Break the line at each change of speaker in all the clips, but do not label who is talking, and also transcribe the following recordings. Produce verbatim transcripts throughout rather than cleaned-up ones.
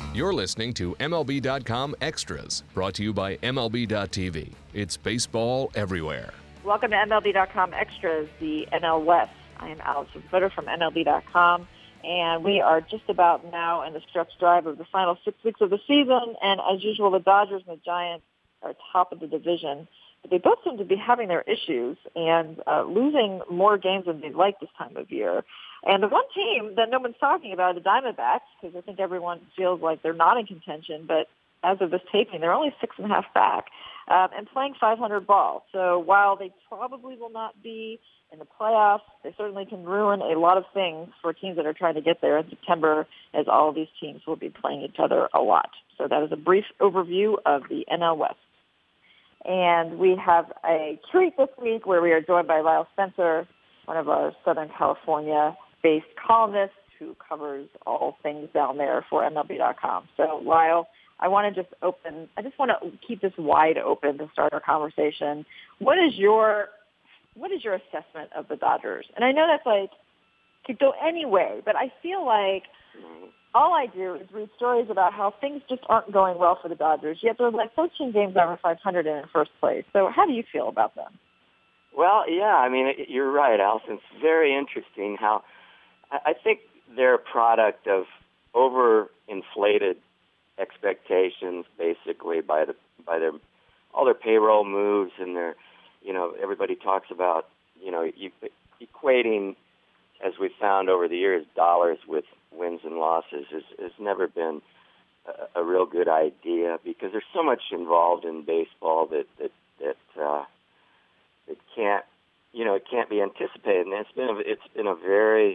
You're listening to M L B dot com Extras, brought to you by M L B dot T V. It's baseball everywhere.
Welcome to M L B dot com Extras, the N L West. I am Allison Footer from M L B dot com, and we are just about now in the stretch drive of the final six weeks of the season, and as usual, the Dodgers and the Giants are top of the division. But they both seem to be having their issues and uh, losing more games than they'd like this time of year. And the one team that no one's talking about, the Diamondbacks, because I think everyone feels like they're not in contention, but as of this taping, they're only six and a half back um, and playing five hundred ball. So while they probably will not be in the playoffs, they certainly can ruin a lot of things for teams that are trying to get there in September, as all of these teams will be playing each other a lot. So that is a brief overview of the N L West. And we have a treat this week where we are joined by Lyle Spencer, one of our Southern California-based columnists who covers all things down there for M L B dot com. So, Lyle, I want to just open, I just want to keep this wide open to start our conversation. What is your, what is your assessment of the Dodgers? And I know that's like, could go any way, but I feel like all I do is read stories about how things just aren't going well for the Dodgers, yet they're like thirteen games over five hundred in first place. So how do you feel about them?
Well, yeah, I mean, you're right, Allison. It's very interesting how I think they're a product of overinflated expectations, basically, by the by their all their payroll moves and their, you know, everybody talks about, you know, equating, as we found over the years, dollars with wins and losses has, has never been a, a real good idea, because there's so much involved in baseball that that that uh, it can't, you know, it can't be anticipated. And it's been a, it's been a very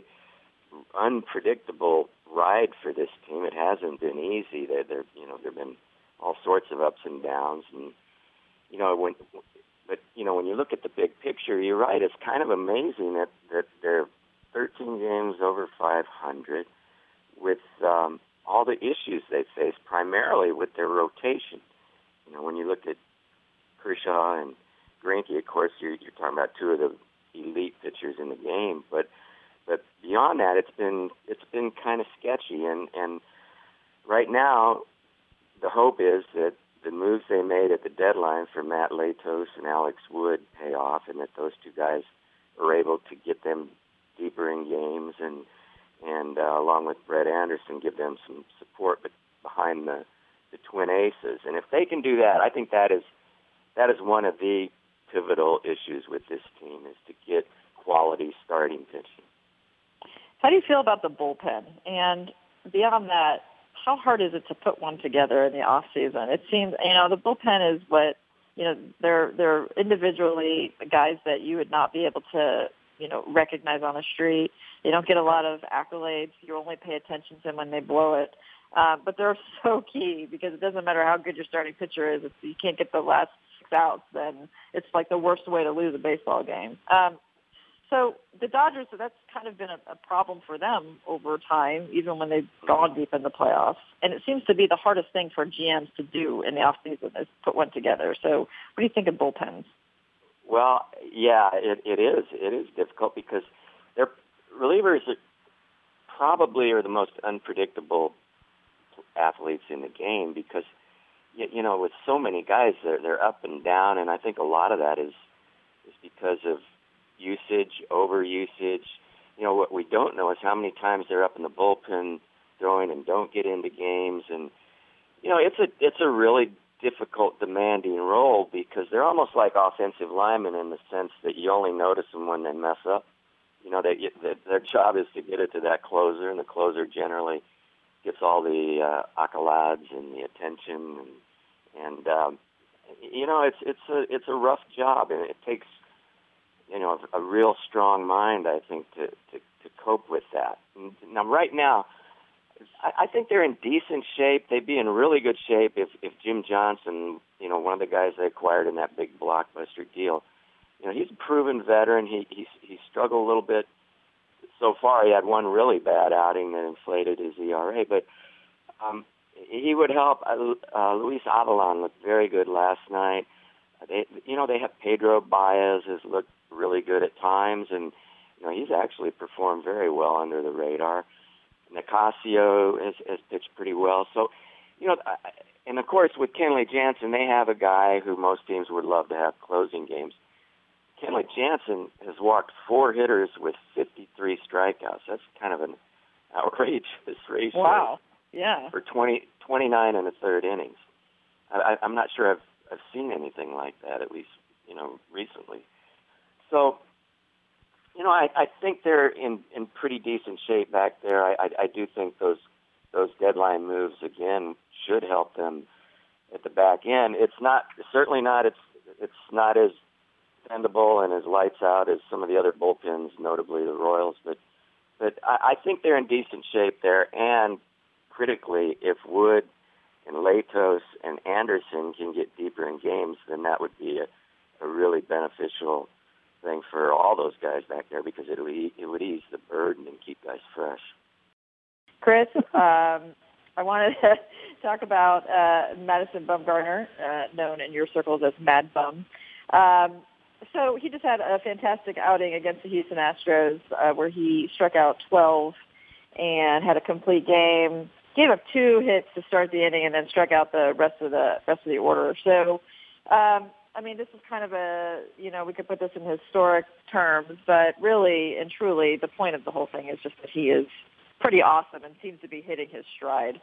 unpredictable ride for this team. It hasn't been easy. There, there, you know, there've been all sorts of ups and downs, and you know, when, but you know, when you look at the big picture, you're right. It's kind of amazing that that they're thirteen games over five hundred with um, all the issues they face, primarily with their rotation. You know, when you look at Kershaw and Greinke, of course, you're, you're talking about two of the elite pitchers in the game, but but beyond that, it's been it's been kind of sketchy. And, and right now, the hope is that the moves they made at the deadline for Matt Latos and Alex Wood pay off, and that those two guys are able to get them deeper in games, and and uh, along with Brett Anderson, give them some support behind the, the twin aces. And if they can do that, I think that is that is one of the pivotal issues with this team, is to get quality starting pitching.
How do you feel about the bullpen? And beyond that, how hard is it to put one together in the off season? It seems, you know, the bullpen is what, you know, they're they're individually guys that you would not be able to, you know, recognize on the street. They don't get a lot of accolades. You only pay attention to them when they blow it. Uh, but they're so key, because it doesn't matter how good your starting pitcher is. If you can't get the last six outs, then it's like the worst way to lose a baseball game. Um, so the Dodgers, so that's kind of been a, a problem for them over time, even when they've gone deep in the playoffs. And it seems to be the hardest thing for G Ms to do in the offseason, is put one together. So what do you think of bullpens?
Well, yeah, it, it is. It is difficult, because their relievers are probably are the most unpredictable athletes in the game, because, you, you know, with so many guys, they're, they're up and down, and I think a lot of that is is because of usage, overusage. You know, what we don't know is how many times they're up in the bullpen throwing and don't get into games, and, you know, it's a it's a really difficult, demanding role, because they're almost like offensive linemen in the sense that you only notice them when they mess up. You know, they, they, their job is to get it to that closer, and the closer generally gets all the uh, accolades and the attention, and, and um, you know, it's it's a it's a rough job, and it takes, you know, a, a real strong mind, I think, to, to, to cope with that. Now, right now, I think they're in decent shape. They'd be in really good shape if, if Jim Johnson, you know, one of the guys they acquired in that big blockbuster deal, you know, he's a proven veteran. He he he struggled a little bit so far. He had one really bad outing that inflated his E R A, but um, he would help. Uh, Luis Avilan looked very good last night. They, you know, they have Pedro Baez has looked really good at times, and you know, he's actually performed very well under the radar. Nicasio has, has pitched pretty well. So you know, I, and of course with Kenley Jansen, they have a guy who most teams would love to have closing games. Kenley Jansen has walked four hitters with fifty-three strikeouts. That's kind of an outrageous ratio.
Wow. Yeah.
For twenty, twenty-nine and a third innings. I, I'm not sure I've, I've seen anything like that, at least, you know, recently. So, you know, I, I think they're in, in pretty decent shape back there. I, I, I do think those those deadline moves, again, should help them at the back end. It's not, certainly not, it's it's not as dependable and as lights out as some of the other bullpens, notably the Royals, but but I, I think they're in decent shape there. And critically, if Wood and Latos and Anderson can get deeper in games, then that would be a, a really beneficial thing for all those guys back there, because it would, it would ease the burden and keep guys fresh.
Chris, um, I wanted to talk about uh, Madison Bumgarner, uh, known in your circles as Mad Bum. Um, so he just had a fantastic outing against the Houston Astros, uh, where he struck out twelve and had a complete game. Gave up two hits to start the inning and then struck out the rest of the rest of the order. So, um, I mean, this is kind of a, you know, we could put this in historic terms, but really and truly, the point of the whole thing is just that he is pretty awesome and seems to be hitting his stride.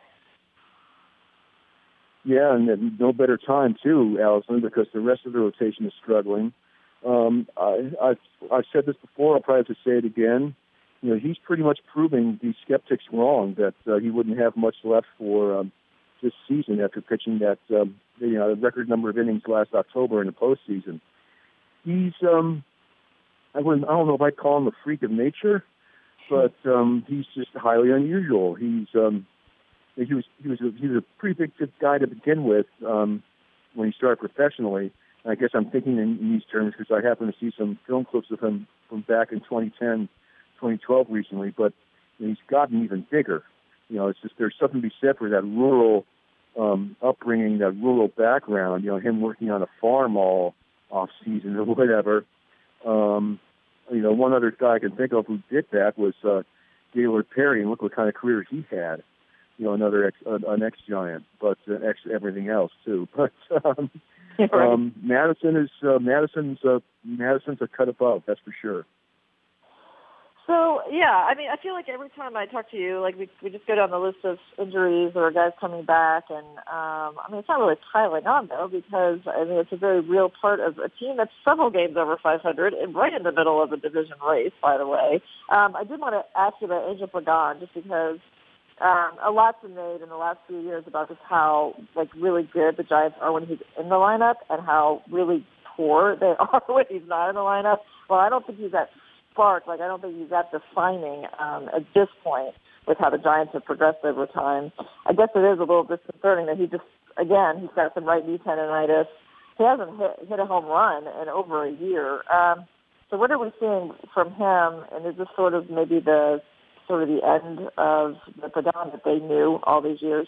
Yeah, and no better time too, Allison, because the rest of the rotation is struggling. Um, I, I've I've said this before. I'll probably have to say it again. You know, he's pretty much proving these skeptics wrong that uh, he wouldn't have much left for um, this season after pitching that um, you know record number of innings last October in the postseason. He's um, I wouldn't I don't know if I'd call him a freak of nature, but um, he's just highly unusual. He's um, he was he was a, he was a pretty big good guy to begin with um, when he started professionally. And I guess I'm thinking in, in these terms because I happen to see some film clips of him from back in twenty ten. twenty twelve recently, but you know, he's gotten even bigger. You know, it's just there's something to be said for that rural um, upbringing, that rural background. You know, him working on a farm all off season or whatever. Um, you know, one other guy I can think of who did that was uh, Gaylord Perry, and look what kind of career he had. You know, another ex, uh, an ex-giant, but uh, ex everything else too. But um,
right.
um, Madison is uh, Madison's uh, Madison's a cut above, that's for sure.
So, yeah, I mean, I feel like every time I talk to you, like, we we just go down the list of injuries or guys coming back, and, um, I mean, it's not really piling on, though, because, I mean, it's a very real part of a team that's several games over five hundred and right in the middle of a division race, by the way. Um, I did want to ask you about Angel Pagan, just because um, a lot's been made in the last few years about just how, like, really good the Giants are when he's in the lineup and how really poor they are when he's not in the lineup. Well, I don't think he's that spark. Like, I don't think he's that defining um, at this point with how the Giants have progressed over time. I guess it is a little disconcerting that he just, again, he's got some right knee tendonitis. He hasn't hit, hit a home run in over a year. Um, so what are we seeing from him? And is this sort of maybe the sort of the end of the Pagan that they knew all these years?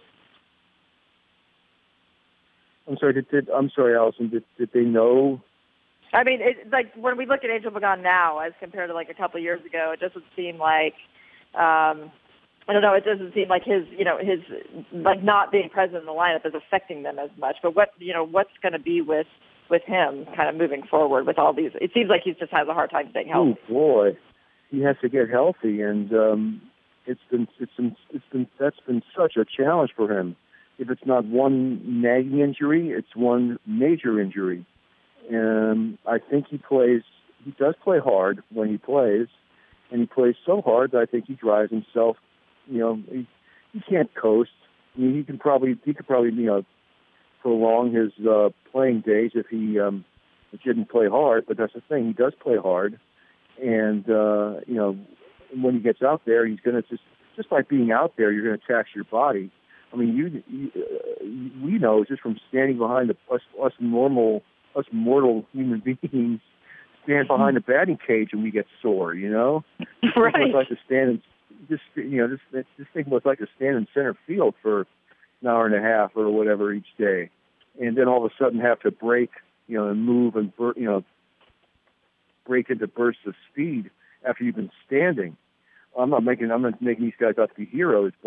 I'm sorry. Did, did I'm sorry, Allison. Did did they know?
I mean, it, like, when we look at Angel Pagan now as compared to, like, a couple of years ago, it doesn't seem like, um, I don't know, it doesn't seem like his, you know, his, like, not being present in the lineup is affecting them as much. But what, you know, what's going to be with, with him kind of moving forward with all these? It seems like he just has a hard time staying healthy.
Oh, boy. He has to get healthy, and um, it's been, it's been, it's been, that's been such a challenge for him. If it's not one nagging injury, it's one major injury. And I think he plays, he does play hard when he plays, and he plays so hard that I think he drives himself, you know, he, he can't coast. I mean, he can probably, he could probably, you know, prolong his uh, playing days if he um, didn't play hard, but that's the thing, he does play hard. And, uh, you know, when he gets out there, he's going to just, just by being out there, you're going to tax your body. I mean, you, you uh, we know just from standing behind the, us, us normal us mortal human beings stand behind the batting cage and we get sore, you know?
Right.
It's like to stand in, just, you know, this, this thing was like to stand in center field for an hour and a half or whatever each day. And then all of a sudden have to break, you know, and move and, bur- you know, break into bursts of speed after you've been standing. I'm not making, I'm not making these guys out to be heroes, but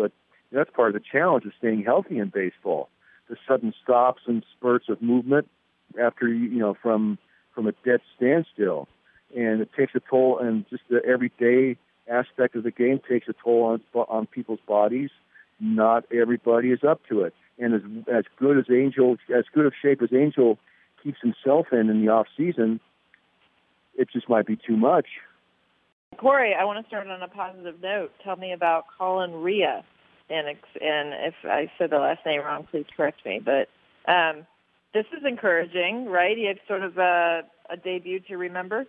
That's part of the challenge of staying healthy in baseball. The sudden stops and spurts of movement after, you know, from from a dead standstill. And it takes a toll, and just the everyday aspect of the game takes a toll on on people's bodies. Not everybody is up to it. And as as good as Angel, as good of shape as Angel keeps himself in in the off season, it just might be too much.
Corey, I want to start on a positive note. Tell me about Colin Rea. And, and if I said the last name wrong, please correct me. But um, this is encouraging, right? He had sort of a, a debut to remember.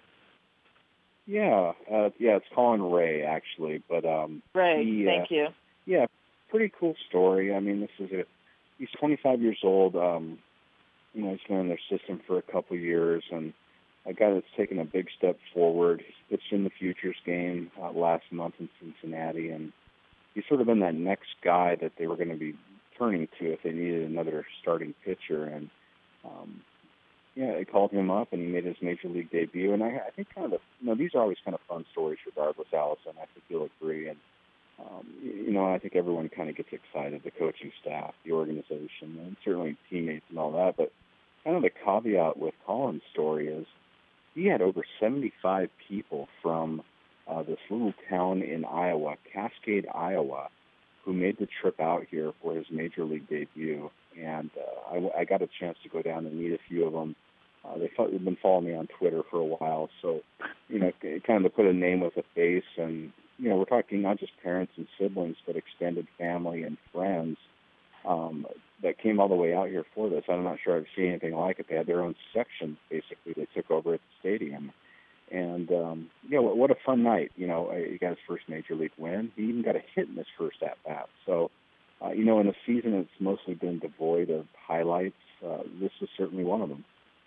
Yeah, uh, yeah, it's Colin Rea, actually. But um,
Ray,
he,
thank
uh,
you.
Yeah, pretty cool story. I mean, this is a he's twenty-five years old. Um, you know, he's been in their system for a couple of years, and a guy that's taken a big step forward. He pitched in the Futures game uh, last month in Cincinnati, and he's sort of been that next guy that they were going to be turning to if they needed another starting pitcher. And um, yeah, they called him up, and he made his major league debut. And I, I think kind of, the, you know, these are always kind of fun stories, regardless, Allison. I think you'll agree. And um, you know, I think everyone kind of gets excited, the coaching staff, the organization, and certainly teammates and all that. But kind of the caveat with Colin's story is he had over seventy-five people from uh, this little town in Iowa, Cascade, Iowa, who made the trip out here for his major league debut. And uh, I, I got a chance to go down and meet a few of them. Uh, they fo- they've been following me on Twitter for a while, so you know, kind of to put a name with a face. And you know, we're talking not just parents and siblings, but extended family and friends um, that came all the way out here for this. I'm not sure I've seen anything like it. They had their own section, basically, they took over at the stadium. And, um, you know, what, what a fun night. You know, he got his first major league win. He even got a hit in his first at-bat. So, uh, you know, in a season that's mostly been devoid of highlights, uh, this was certainly one of them.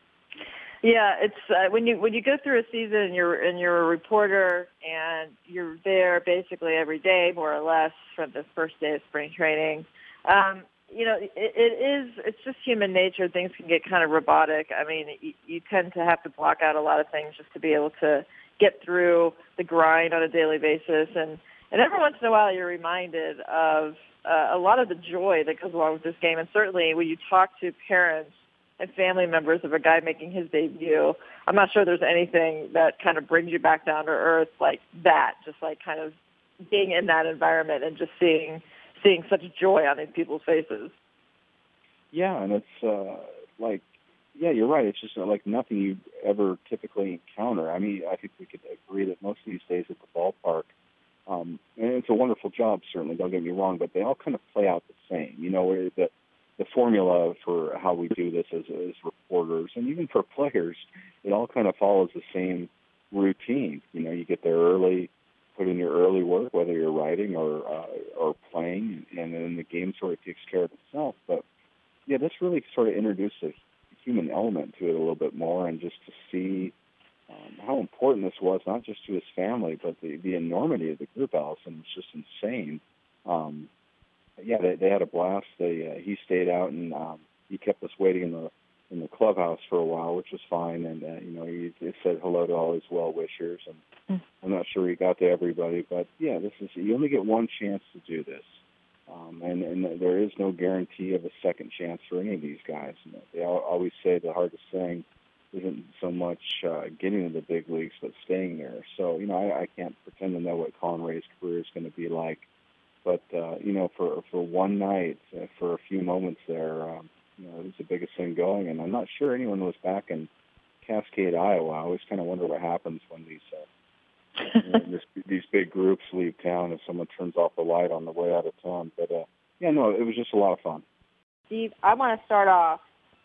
Yeah, it's uh, when you when you go through a season and you're and you're a reporter and you're there basically every day, more or less, from the first day of spring training. Um, you know, it, it is it's just human nature. Things can get kind of robotic. I mean, you, you tend to have to block out a lot of things just to be able to get through the grind on a daily basis. And and every once in a while, you're reminded of uh, a lot of the joy that goes along with this game. And certainly, when you talk to parents and family members of a guy making his debut, I'm not sure there's anything that kind of brings you back down to earth like that, just like kind of being in that environment and just seeing seeing such joy on these people's faces.
Yeah, and it's uh, like, yeah, you're right. It's just uh, like nothing you ever typically encounter. I mean, I think we could agree that most of these days at the ballpark, um, and it's a wonderful job, certainly, don't get me wrong, but they all kind of play out the same. You know, where the the formula for how we do this as, as reporters and even for players, it all kind of follows the same routine. You know, you get there early, put in your early work, whether you're writing or uh, or playing, and then the game sort of takes care of itself. But, yeah, this really sort of introduced a human element to it a little bit more, and just to see um, how important this was, not just to his family, but the, the enormity of the group, Allison, was just insane. Um Yeah, they, they had a blast. They uh, he stayed out and um, he kept us waiting in the in the clubhouse for a while, which was fine. And uh, you know, he, he said hello to all his well wishers. And mm. I'm not sure he got to everybody, but yeah, this is you only get one chance to do this, um, and and there is no guarantee of a second chance for any of these guys. You know, they always say the hardest thing isn't so much uh, getting to the big leagues, but staying there. So you know, I, I can't pretend to know what Colin Rea's career is going to be like. But, uh, you know, for for one night, uh, for a few moments there, um, you know, it was the biggest thing going. And I'm not sure anyone was back in Cascade, Iowa. I always kind of wonder what happens when these uh, you know, this, these big groups leave town if someone turns off the light on the way out of town. But, uh, yeah, no, it was just a lot of fun.
Steve, I want to start off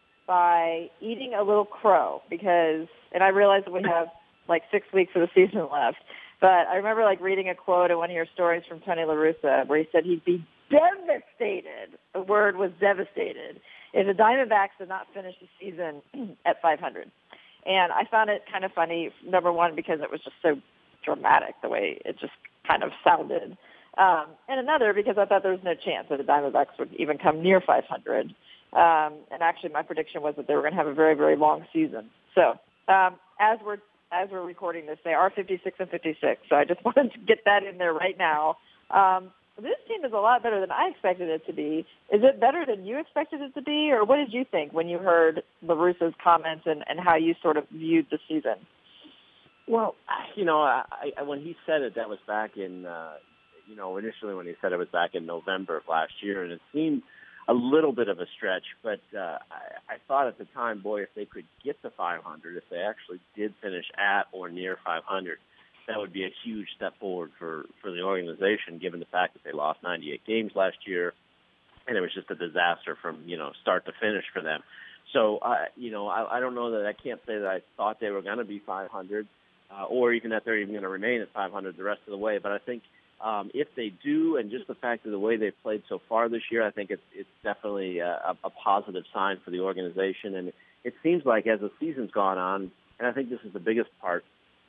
by eating a little crow because, and I realize that we have like six weeks of the season left. But I remember, like, reading a quote in one of your stories from Tony La Russa where he said he'd be devastated, the word was devastated, if the Diamondbacks did not finish the season at five hundred. And I found it kind of funny, number one, because it was just so dramatic, the way it just kind of sounded. Um, and another, because I thought there was no chance that the Diamondbacks would even come near five hundred. Um, and actually, my prediction was that they were going to have a very, very long season. So um, as we're As we're recording this, they are fifty-six and fifty-six. So I just wanted to get that in there right now. Um, this team is a lot better than I expected it to be. Is it better than you expected it to be, or what did you think when you heard La Russa's comments and, and how you sort of viewed the season?
Well, you know, I, I, when he said it, that was back in, uh, you know, initially when he said it was back in November of last year, and it seemed a little bit of a stretch, but uh, I, I thought at the time, boy, if they could get to five hundred, if they actually did finish at or near five hundred, that would be a huge step forward for, for the organization, given the fact that they lost ninety-eight games last year, and it was just a disaster from, you know, start to finish for them. So, uh, you know, I, I don't know that I can't say that I thought they were going to be five hundred, uh, or even that they're even going to remain at five hundred the rest of the way, but I think Um, if they do, and just the fact of the way they've played so far this year, I think it's it's definitely a, a positive sign for the organization. And it seems like as the season's gone on, and I think this is the biggest part,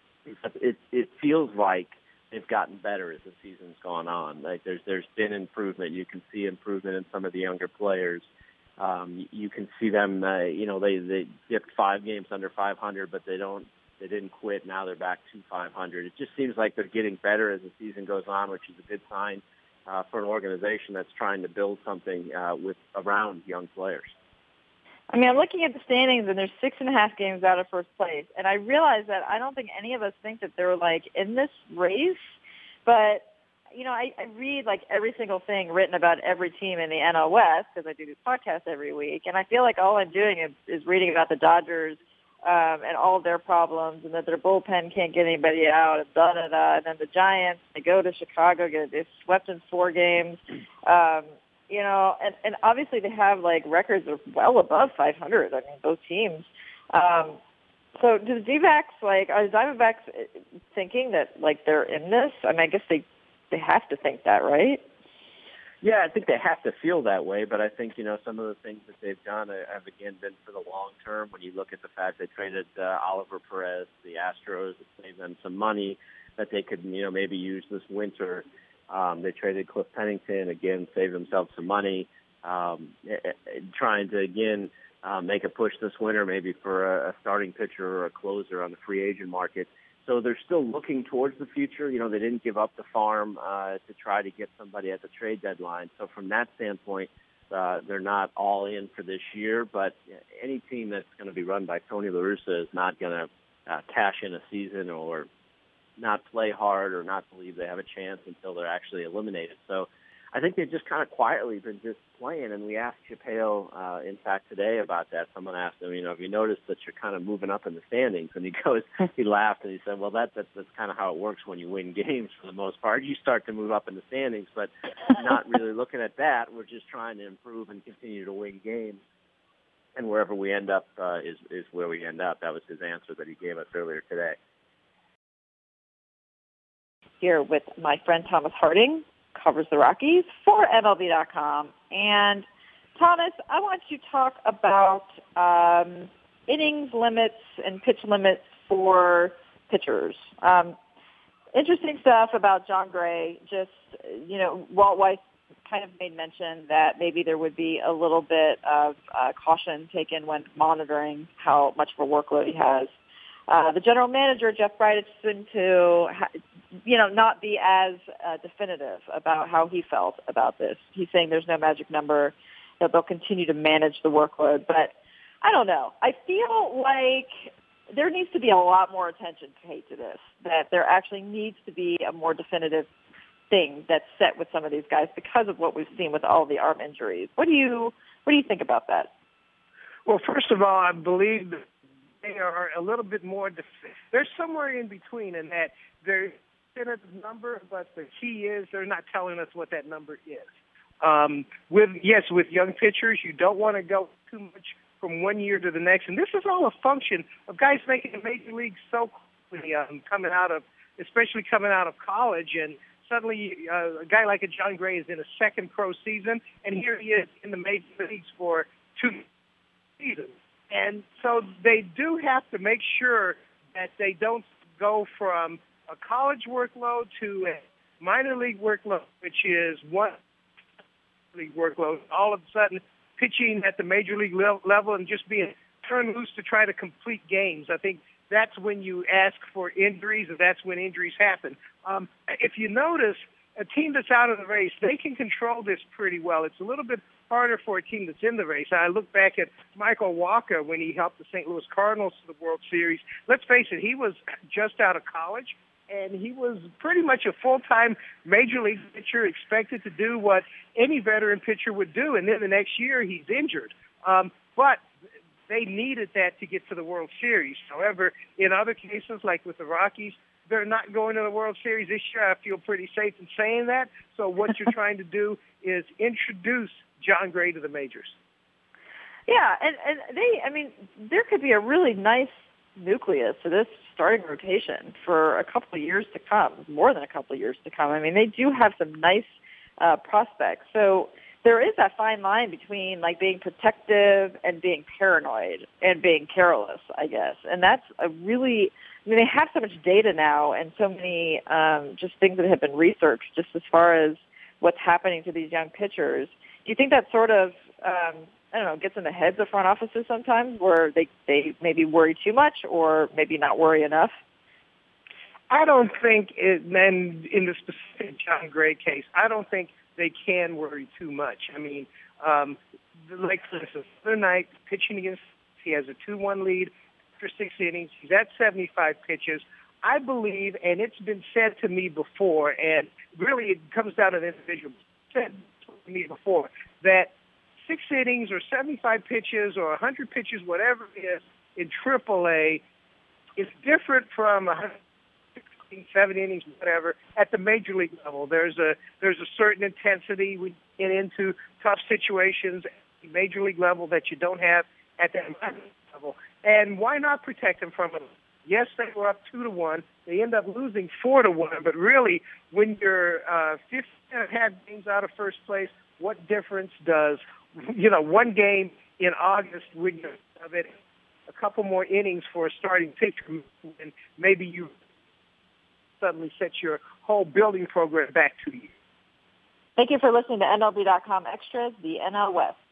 it it feels like they've gotten better as the season's gone on. Like there's there's been improvement. You can see improvement in some of the younger players. Um, you can see them. Uh, you know, they they dipped five games under five hundred, but they don't. They didn't quit. Now they're back to five hundred. It just seems like they're getting better as the season goes on, which is a good sign uh, for an organization that's trying to build something uh, with around young players.
I mean, I'm looking at the standings, and there's six and a half games out of first place. And I realize that I don't think any of us think that they're, like, in this race. But, you know, I, I read, like, every single thing written about every team in the N L West because I do this podcast every week. And I feel like all I'm doing is, is reading about the Dodgers Um, and all of their problems, and that their bullpen can't get anybody out, and da da da. And then the Giants, they go to Chicago, get they swept in four games, um, you know. And, and obviously they have like records of well above five hundred. I mean, both teams. Um, so do the D-backs like are the Diamondbacks thinking that like they're in this? I mean, I guess they they have to think that, right?
Yeah, I think they have to feel that way, but I think, you know, some of the things that they've done have, again, been for the long term. When you look at the fact they traded uh, Oliver Perez, the Astros, it saved them some money that they could, you know, maybe use this winter. Um, they traded Cliff Pennington, again, saved themselves some money, um, trying to, again, uh, make a push this winter maybe for a, a starting pitcher or a closer on the free agent market. So they're still looking towards the future. You know, they didn't give up the farm uh, to try to get somebody at the trade deadline. So from that standpoint, uh, they're not all in for this year. But any team that's going to be run by Tony La Russa is not going to uh, cash in a season or not play hard or not believe they have a chance until they're actually eliminated. So I think they've just kind of quietly been just playing. And we asked Chappelle, uh, in fact, today about that. Someone asked him, you know, have you noticed that you're kind of moving up in the standings? And he goes, he laughed and he said, well, that, that's, that's kind of how it works when you win games for the most part. You start to move up in the standings, but not really looking at that. We're just trying to improve and continue to win games. And wherever we end up uh, is, is where we end up. That was his answer that he gave us earlier today.
Here with my friend Thomas Harding, covers the Rockies for M L B dot com. And Thomas, I want you to talk about um, innings limits and pitch limits for pitchers. Um, interesting stuff about Jon Gray. Just, you know, Walt Weiss kind of made mention that maybe there would be a little bit of uh, caution taken when monitoring how much of a workload he has. Uh, the general manager, Jeff Bridich, seemed to, ha- you know, not be as uh, definitive about how he felt about this. He's saying there's no magic number, that they'll continue to manage the workload. But I don't know. I feel like there needs to be a lot more attention paid to this, that there actually needs to be a more definitive thing that's set with some of these guys because of what we've seen with all the arm injuries. What do you, what do you think about that?
Well, first of all, I believe that they are a little bit more, def- they're somewhere in between in that they're in a number, but the key is they're not telling us what that number is. Um, with yes, with young pitchers, you don't want to go too much from one year to the next, and this is all a function of guys making the major leagues so quickly, um, coming out of, especially coming out of college, and suddenly uh, a guy like a Jon Gray is in a second pro season, and here he is in the major leagues for two seasons. And so they do have to make sure that they don't go from a college workload to a minor league workload, which is one league workload, all of a sudden pitching at the major league level and just being turned loose to try to complete games. I think that's when you ask for injuries, and that's when injuries happen. Um, if you notice, a team that's out of the race, they can control this pretty well. It's a little bit harder for a team that's in the race. I look back at Michael Wacha when he helped the Saint Louis Cardinals to the World Series. Let's face it, he was just out of college, and he was pretty much a full-time major league pitcher, expected to do what any veteran pitcher would do, and then the next year he's injured. Um, but they needed that to get to the World Series. However, in other cases, like with the Rockies, they're not going to the World Series this year. I feel pretty safe in saying that. So what you're trying to do is introduce Jon Gray to the majors.
Yeah, and, and they, I mean, there could be a really nice nucleus to this starting rotation for a couple of years to come, more than a couple of years to come. I mean, they do have some nice uh, prospects. So there is that fine line between like being protective and being paranoid and being careless, I guess. And that's a really, I mean, they have so much data now and so many um, just things that have been researched just as far as what's happening to these young pitchers. Do you think that sort of, um, I don't know, gets in the heads of front offices sometimes where they, they maybe worry too much or maybe not worry enough?
I don't think, it, and in the specific Jon Gray case, I don't think they can worry too much. I mean, um, like for instance, the other night, pitching against, he has a two one lead after six innings. He's at seventy-five pitches. I believe, and it's been said to me before, and really it comes down to the individual, said to me before, that six innings or seventy-five pitches or one hundred pitches, whatever it is, in triple A is different from one hundred seven innings, whatever, at the major league level. There's a there's a certain intensity we get into tough situations at the major league level that you don't have at that minor level. And why not protect them from it? Yes, they were up two to one. They end up losing four to one. But really, when you're uh, fifteen and a half games out of first place, what difference does you know one game in August when you're of it, a couple more innings for a starting pitcher, and maybe you suddenly set your whole building program back two years.
Thank you for listening to N L B dot com Extras, the N L West.